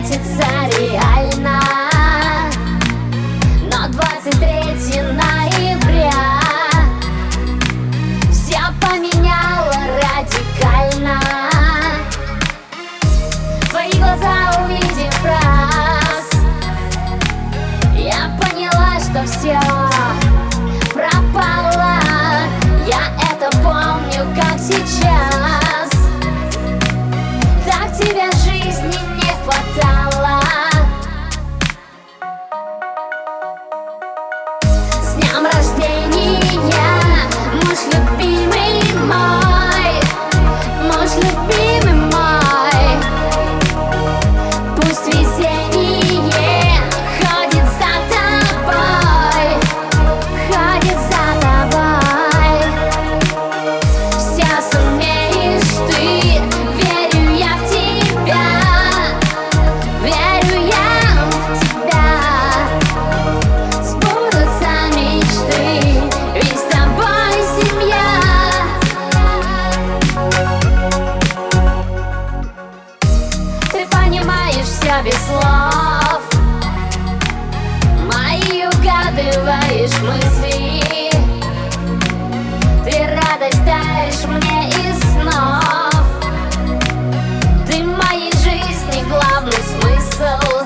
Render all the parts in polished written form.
превратится реально. Но 23 ноября все поменяло радикально. Твои глаза, увидев раз, я поняла, что все пропало. Я это помню, как сейчас. Так тебя в жизни не хватало. С днем рождения, муж любимый мой, муж любимый мой. Пусть весеннее ходит за тобой, ходит за тобой. Вся сумеешь ты, верю я в тебя, верю я в тебя. Сбудутся мечты, ведь с тобой семья. Ты понимаешь все без слов, мои угадываешь мысли. Ты радость даришь мне из снов. Ты моей жизни главный смысл.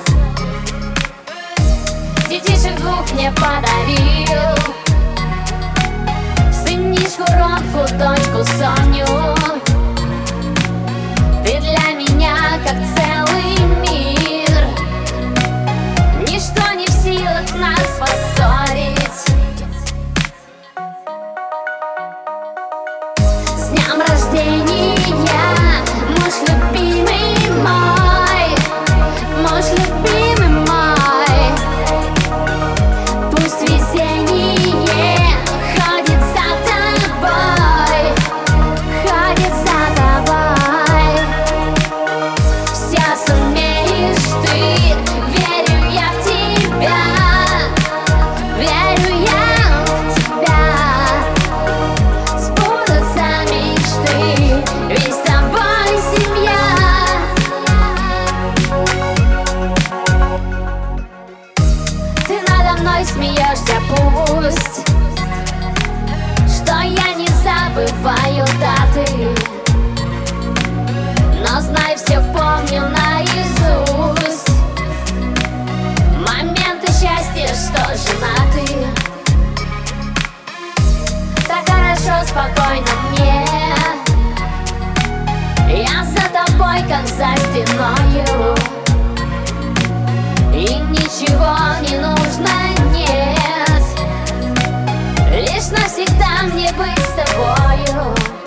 Детишек двух мне подарил, сынишку Ромку, дочку Соню. Ты для меня как целый мир. Ничто не в силах нас поссорить. С днем рождения, муж любимый мой, муж любимый мой. Пусть весеннее ходит за тобой, ходит за тобой. Вся сумеешь ты, верю я в тебя, верю я в тебя. Сбудутся мечты, ведь с тобой семья. Ты надо мной смеешься, пусть, что я не забываю даты. Но знай, все помню наизусть. Моменты счастья, что женаты. Так хорошо, спокойно мне. Я за тобой, как за стеною. И ничего не нужно, нет. Лишь навсегда мне быть с тобою.